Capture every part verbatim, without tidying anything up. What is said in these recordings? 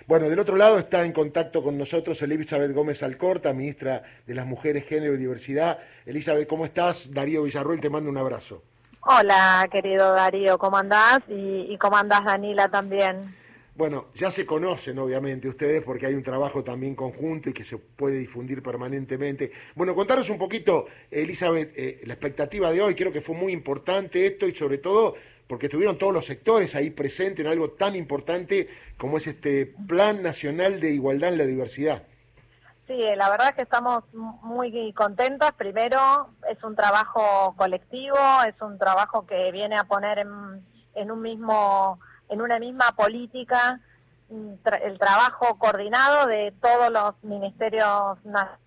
Bueno, del otro lado está en contacto con nosotros Elizabeth Gómez Alcorta, ministra de las Mujeres, Género y Diversidad. Elizabeth, ¿cómo estás? Darío Villarroel te manda un abrazo. Hola, querido Darío, ¿cómo andás? Y, y cómo andás, Danila, también. Bueno, ya se conocen obviamente ustedes porque hay un trabajo también conjunto y que se puede difundir permanentemente. Bueno, contaros un poquito, Elizabeth, eh, la expectativa de hoy. Creo que fue muy importante esto y sobre todo porque estuvieron todos los sectores ahí presentes en algo tan importante como es este Plan Nacional de Igualdad en la Diversidad. Sí, la verdad es que estamos muy contentos. Primero, es un trabajo colectivo, es un trabajo que viene a poner en, en un mismo, en una misma política tra- el trabajo coordinado de todos los ministerios nacionales.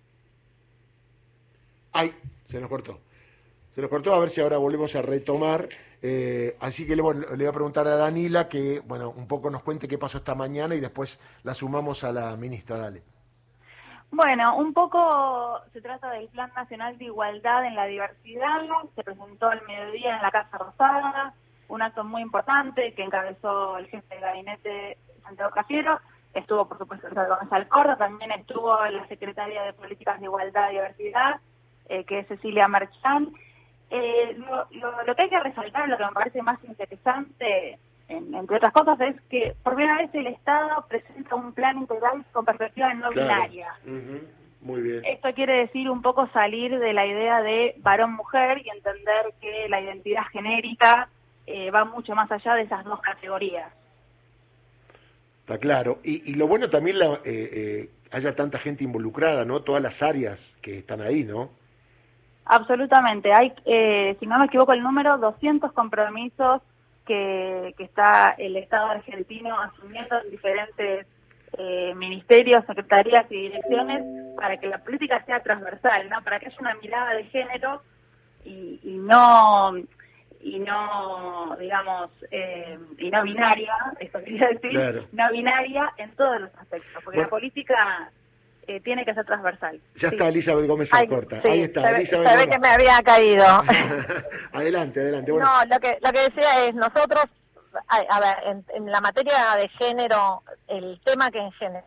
Ay, se nos cortó. Se nos cortó, a ver si ahora volvemos a retomar. Eh, así que le, bueno, le voy a preguntar a Danila que, bueno, un poco nos cuente qué pasó esta mañana y después la sumamos a la ministra. Dale. Bueno, un poco se trata del Plan Nacional de Igualdad en la Diversidad. Se presentó al mediodía en la Casa Rosada, un acto muy importante que encabezó el jefe de gabinete, Santiago Cafiero. Estuvo, por supuesto, el doctor Gonzalo Alcorta, también estuvo la secretaria de Políticas de Igualdad y Diversidad, eh, que es Cecilia Marchán. Eh, lo, lo, lo que hay que resaltar, lo que me parece más interesante, en, entre otras cosas, es que por primera vez el Estado presenta un plan integral con perspectiva no Claro. binaria. Uh-huh. Muy bien. Esto quiere decir un poco salir de la idea de varón-mujer y entender que la identidad genérica eh, va mucho más allá de esas dos categorías. Está claro. Y, y lo bueno también la, eh, eh, haya tanta gente involucrada, ¿no? Todas las áreas que están ahí, ¿no? Absolutamente. Hay, eh, si no me equivoco el número, doscientos compromisos que, que está el Estado argentino asumiendo en diferentes eh, ministerios, secretarías y direcciones para que la política sea transversal, ¿no? Para que haya una mirada de género y, y no y no digamos eh, y no binaria, eso quería decir, Claro. no binaria en todos los aspectos, porque Bueno. la política eh, tiene que ser transversal. Ya Sí. está Elizabeth Gómez Ay, Alcorta. sí, Ahí está, se ve, Elizabeth. se ve Hola. que me había caído. Adelante, adelante. Bueno, No, lo que lo que decía es, nosotros, a, a ver, en, en la materia de género, el tema que en general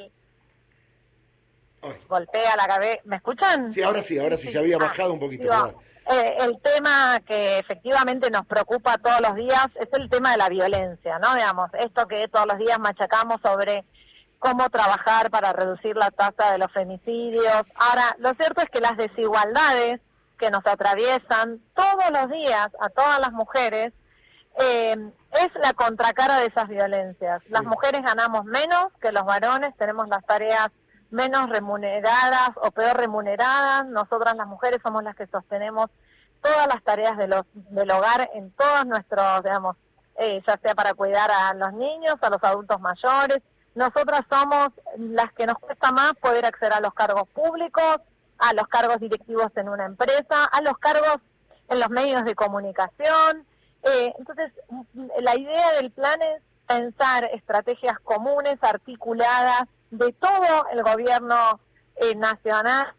ay. golpea la cabeza, ¿me escuchan? Sí, ahora sí, ahora sí, se había Ah, bajado un poquito. digo, perdón. eh, el tema que efectivamente nos preocupa todos los días es el tema de la violencia, ¿no? Digamos, esto que todos los días machacamos sobre cómo trabajar para reducir la tasa de los femicidios. Ahora, lo cierto es que las desigualdades que nos atraviesan todos los días a todas las mujeres eh, es la contracara de esas violencias. Las Sí. mujeres ganamos menos que los varones, tenemos las tareas menos remuneradas o peor remuneradas. Nosotras las mujeres somos las que sostenemos todas las tareas de los, del hogar en todos nuestros, digamos, eh, ya sea para cuidar a los niños, a los adultos mayores. Nosotras somos las que nos cuesta más poder acceder a los cargos públicos, a los cargos directivos en una empresa, a los cargos en los medios de comunicación. Eh, entonces, la idea del plan es pensar estrategias comunes, articuladas, de todo el gobierno eh, nacional.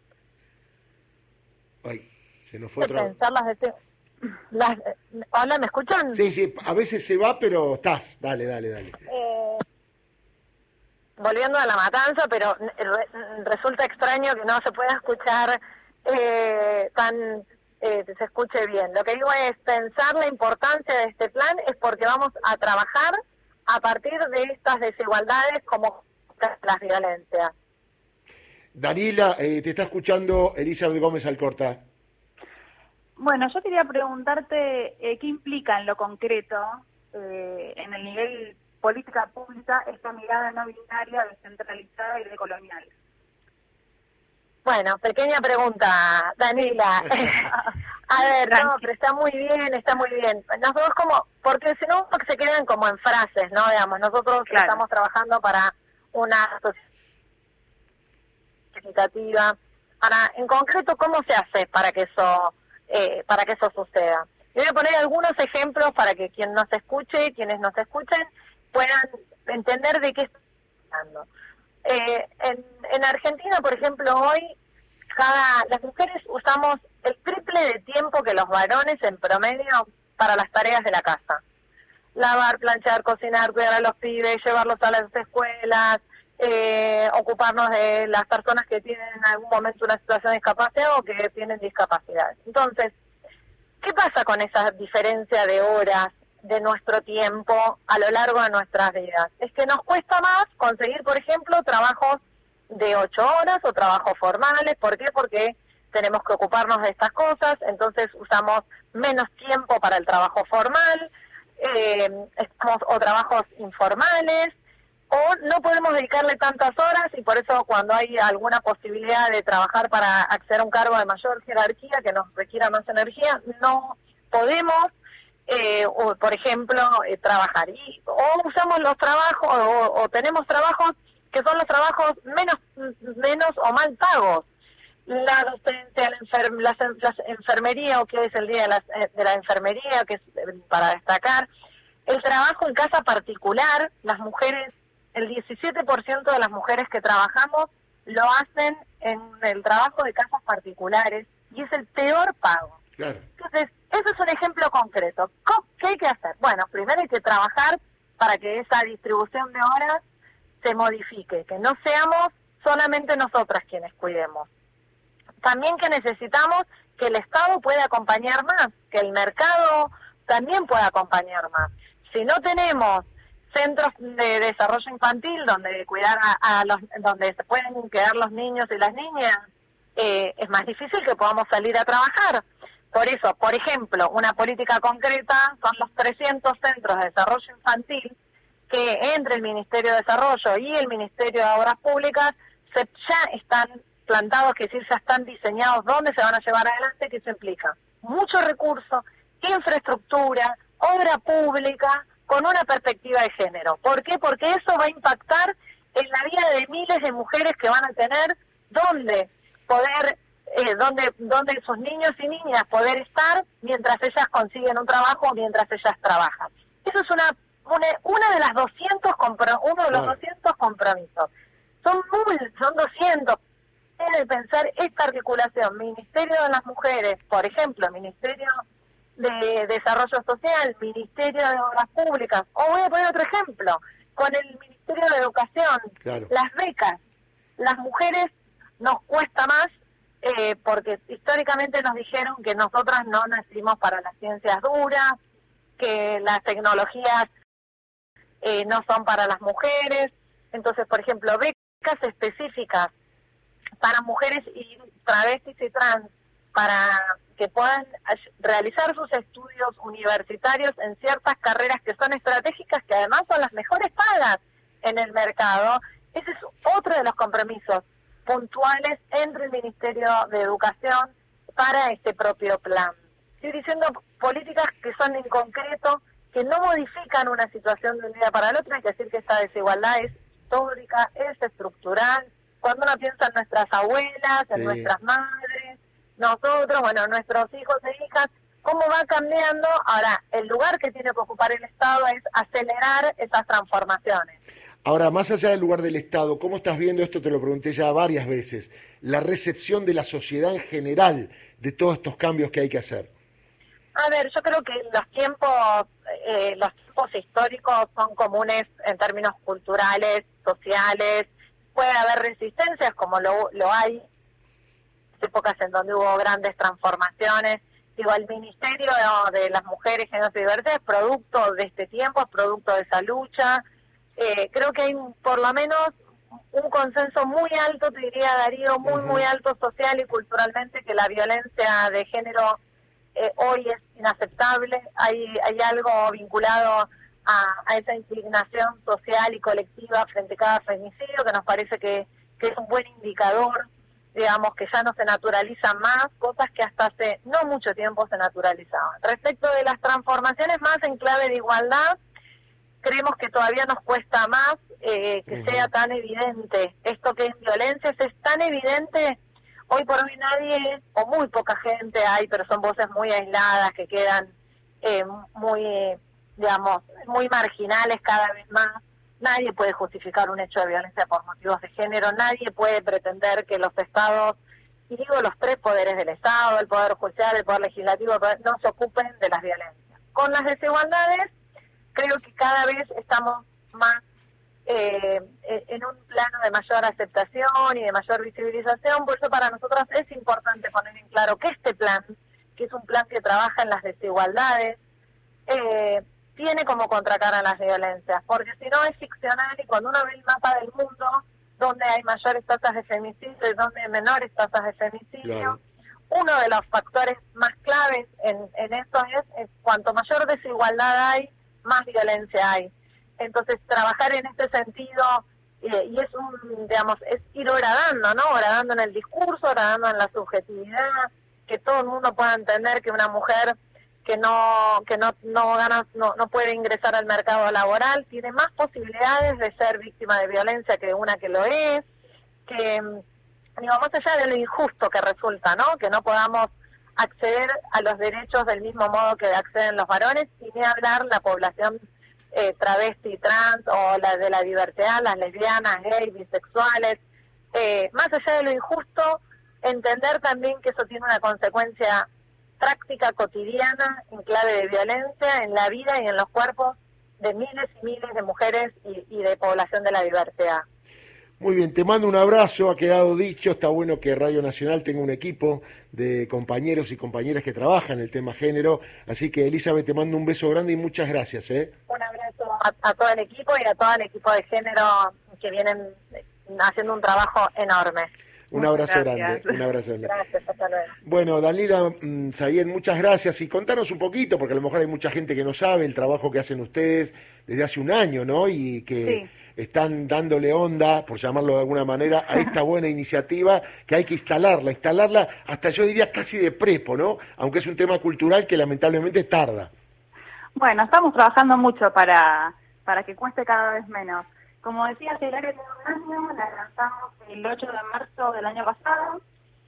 Ay, se nos fue De otra. pensarlas de... Las, eh, hola, ¿me escuchan? Sí, sí, a veces se va, pero estás. Dale, dale, dale. Eh, volviendo a la matanza, pero re- resulta extraño que no se pueda escuchar eh, tan... Eh, se escuche bien. Lo que digo es pensar la importancia de este plan es porque vamos a trabajar a partir de estas desigualdades como las violencias. Danila, eh, te está escuchando Elizabeth Gómez Alcorta. Bueno, yo quería preguntarte eh, qué implica en lo concreto, eh, en el nivel política pública, esta mirada no binaria, descentralizada y decolonial. Bueno, pequeña pregunta, Danila. A ver, no, pero está muy bien, está muy bien. Nosotros como, porque si no se quedan como en frases, ¿no? Digamos, nosotros Claro. estamos trabajando para una sociedad significativa. Para, en concreto, ¿cómo se hace para que eso, eh, para que eso suceda? Yo voy a poner algunos ejemplos para que quien nos escuche, quienes nos escuchen, puedan entender de qué estamos hablando. Eh, en, en Argentina, por ejemplo, hoy cada las mujeres usamos el triple de tiempo que los varones en promedio para las tareas de la casa. lavar, planchar, cocinar, cuidar a los pibes, llevarlos a las escuelas, eh, ocuparnos de las personas que tienen en algún momento una situación de discapacidad o que tienen discapacidad. Entonces, ¿qué pasa con esa diferencia de horas de nuestro tiempo a lo largo de nuestras vidas? Es que nos cuesta más conseguir, por ejemplo, trabajos de ocho horas o trabajos formales. ¿Por qué? Porque tenemos que ocuparnos de estas cosas, entonces usamos menos tiempo para el trabajo formal, eh, estamos, o trabajos informales, o no podemos dedicarle tantas horas, y por eso cuando hay alguna posibilidad de trabajar para acceder a un cargo de mayor jerarquía que nos requiera más energía, no podemos, eh, o, por ejemplo, eh, trabajar. Y, o usamos los trabajos, o, o tenemos trabajos que son los trabajos menos, menos o mal pagos. La docencia, la, enfer la, la enfermería, o que es el día de la, de la enfermería, que es para destacar, el trabajo en casa particular, las mujeres, el diecisiete por ciento de las mujeres que trabajamos lo hacen en el trabajo de casas particulares, y es el peor pago. Claro. Entonces, eso es un ejemplo concreto. ¿Qué hay que hacer? Bueno, primero hay que trabajar para que esa distribución de horas se modifique, que no seamos solamente nosotras quienes cuidemos. También que necesitamos que el Estado pueda acompañar más, que el mercado también pueda acompañar más. Si no tenemos centros de desarrollo infantil donde cuidar a, a los, donde se pueden quedar los niños y las niñas, eh, es más difícil que podamos salir a trabajar. Por eso, por ejemplo, una política concreta son los trescientos centros de desarrollo infantil que entre el Ministerio de Desarrollo y el Ministerio de Obras Públicas se, ya están plantados, que decir, ya están diseñados dónde se van a llevar adelante, que eso implica mucho recurso, infraestructura, obra pública, con una perspectiva de género. ¿Por qué? Porque eso va a impactar en la vida de miles de mujeres que van a tener donde poder, eh, donde, donde sus niños y niñas poder estar mientras ellas consiguen un trabajo o mientras ellas trabajan. Eso es una una, una de las doscientos compro, uno de los claro. doscientos compromisos. Son muy, son doscientos. De pensar esta articulación, Ministerio de las Mujeres, por ejemplo, Ministerio de Desarrollo Social, Ministerio de Obras Públicas, o voy a poner otro ejemplo, con el Ministerio de Educación, claro. las becas. Las mujeres nos cuesta más, eh, porque históricamente nos dijeron que nosotras no nacimos para las ciencias duras, que las tecnologías eh, no son para las mujeres. Entonces, por ejemplo, becas específicas para mujeres y travestis y trans, para que puedan realizar sus estudios universitarios en ciertas carreras que son estratégicas, que además son las mejores pagas en el mercado. Ese es otro de los compromisos puntuales entre el Ministerio de Educación para este propio plan. Estoy diciendo políticas que son en concreto, que no modifican una situación de un día para el otro. Hay que decir que esta desigualdad es histórica, es estructural. Cuando uno piensa en nuestras abuelas, en sí. nuestras madres, nosotros, bueno, nuestros hijos e hijas, ¿cómo va cambiando? Ahora, el lugar que tiene que ocupar el Estado es acelerar esas transformaciones. Ahora, más allá del lugar del Estado, ¿cómo estás viendo esto? Te lo pregunté ya varias veces, la recepción de la sociedad en general de todos estos cambios que hay que hacer. A ver, yo creo que los tiempos, eh, los tiempos históricos son comunes en términos culturales, sociales. Puede haber resistencias, como lo, lo hay, épocas en donde hubo grandes transformaciones. Digo, el Ministerio de las Mujeres, Géneros y Diversidad es producto de este tiempo, es producto de esa lucha. Eh, creo que hay por lo menos un consenso muy alto, te diría Darío, muy, uh-huh. muy alto social y culturalmente, que la violencia de género eh, hoy es inaceptable. Hay, hay algo vinculado A, a esa indignación social y colectiva frente a cada femicidio, que nos parece que, que es un buen indicador, digamos, que ya no se naturalizan más cosas que hasta hace no mucho tiempo se naturalizaban. Respecto de las transformaciones más en clave de igualdad, creemos que todavía nos cuesta más eh, que uh-huh. sea tan evidente. Esto que en violencias es tan evidente, hoy por hoy nadie, o muy poca gente hay, pero son voces muy aisladas que quedan eh, muy... Eh, digamos, muy marginales cada vez más. Nadie puede justificar un hecho de violencia por motivos de género, nadie puede pretender que los estados, y digo los tres poderes del Estado, el Poder Judicial, el Poder Legislativo, no se ocupen de las violencias. Con las desigualdades creo que cada vez estamos más eh, en un plano de mayor aceptación y de mayor visibilización. Por eso para nosotros es importante poner en claro que este plan, que es un plan que trabaja en las desigualdades, eh, tiene como contracara las violencias, porque si no es ficcional, y cuando uno ve el mapa del mundo, donde hay mayores tasas de femicidio y donde hay menores tasas de femicidio, claro. Uno de los factores más claves en, en esto es, es cuanto mayor desigualdad hay, más violencia hay. Entonces, trabajar en este sentido, eh, y es un, digamos, es ir horadando, ¿no? Horadando en el discurso, horadando en la subjetividad, que todo el mundo pueda entender que una mujer que no que no no gana no, no puede ingresar al mercado laboral tiene más posibilidades de ser víctima de violencia que una que lo es, que digo, más allá de lo injusto que resulta, ¿no? Que no podamos acceder a los derechos del mismo modo que acceden los varones, y ni hablar la población eh, travesti, trans, o la de la diversidad, las lesbianas, gays, bisexuales, eh, más allá de lo injusto, entender también que eso tiene una consecuencia práctica cotidiana en clave de violencia en la vida y en los cuerpos de miles y miles de mujeres y, y de población de la diversidad. Muy bien, te mando un abrazo, ha quedado dicho. Está bueno que Radio Nacional tenga un equipo de compañeros y compañeras que trabajan el tema género, así que Elizabeth, te mando un beso grande y muchas gracias. ¿eh? Un abrazo a, a todo el equipo y a todo el equipo de género que vienen haciendo un trabajo enorme. Un abrazo grande, un abrazo grande. Gracias, hasta luego. Bueno, Danila mmm, Zayed, muchas gracias, y contanos un poquito, porque a lo mejor hay mucha gente que no sabe el trabajo que hacen ustedes desde hace un año, ¿no? Y que sí. Están dándole onda, por llamarlo de alguna manera, a esta buena iniciativa que hay que instalarla, instalarla hasta yo diría casi de prepo, ¿no? Aunque es un tema cultural que lamentablemente tarda. Bueno, estamos trabajando mucho para, para que cueste cada vez menos. Como decía, el área de un año, la lanzamos el ocho de marzo del año pasado.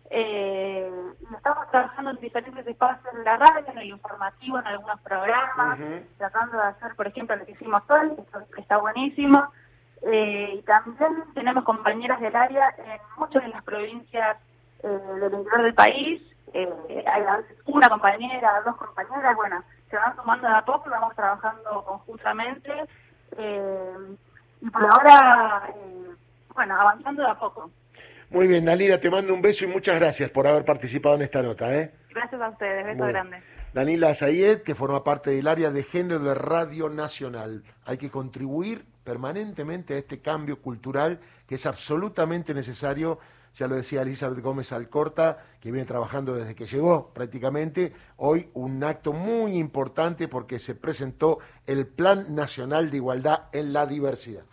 Eh, estamos trabajando en diferentes espacios de la radio, en el informativo, en algunos programas, uh-huh. tratando de hacer, por ejemplo, lo que hicimos hoy, que está buenísimo. Eh, y también tenemos compañeras del área en muchas de las provincias eh, del interior del país. Eh, hay una compañera, dos compañeras, bueno, se van sumando de a poco y vamos trabajando conjuntamente. Eh, y por ahora, eh, bueno, avanzando de a poco. Muy bien, Danila, te mando un beso y muchas gracias por haber participado en esta nota. ¿eh? Gracias a ustedes, beso bueno. grande. Danila Zayed, que forma parte del área de género de Radio Nacional. Hay que contribuir permanentemente a este cambio cultural que es absolutamente necesario. Ya lo decía Elizabeth Gómez Alcorta, que viene trabajando desde que llegó prácticamente. Hoy un acto muy importante porque se presentó el Plan Nacional de Igualdad en la Diversidad.